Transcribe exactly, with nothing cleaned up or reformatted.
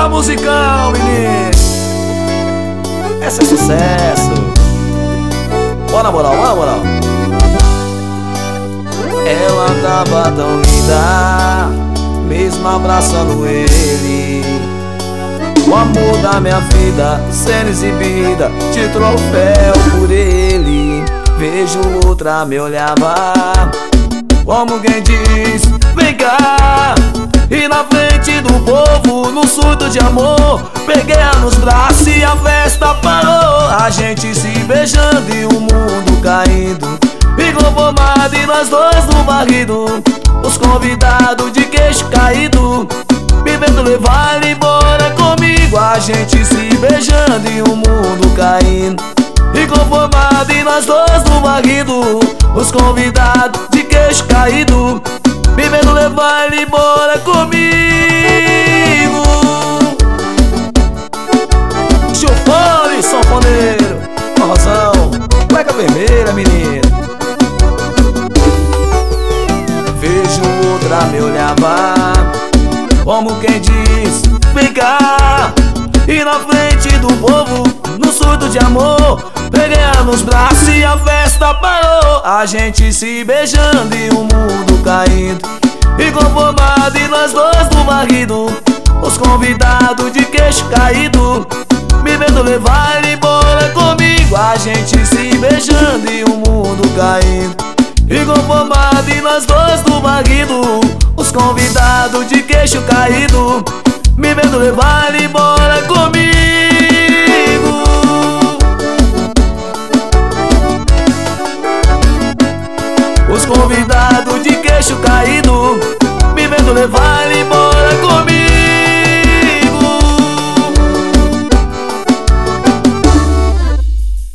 Bora musicão, menino. Esse é sucesso. Bora na moral, bora na moral. Ela tava tão linda, mesmo abraçando ele. O amor da minha vida sendo exibida, de troféu por ele. Vejo outra me olhava, como quem diz, vem cá. E na frente do povo, no surto de amor, peguei-a nos braços e a festa parou. A gente se beijando e o mundo caindo, e conformado e nós dois no barrido. Os convidados de queixo caído, me vendo levar ele embora comigo. A gente se beijando e o mundo caindo, e conformado e nós dois no barrido. Os convidados de queixo caído, me vendo levar ele embora comigo. Chufone, sanfoneiro, forrozão, cueca vermelha, menino. Vejo outra me olhava, como quem diz, vem cá. E na frente do povo, no surto de amor, peguei-a nos braços e a festa parou. A gente se beijando e o mundo caindo, e conformado e nós dois no barrido. Os convidados de queixo caído, me vendo levar ele embora comigo. A gente se beijando e o mundo caindo, e conformado e nós dois no barrido. Os convidados de queixo caído, me vendo levar ele embora comigo. Os convidados de queixo caído, me vendo levar ele embora comigo.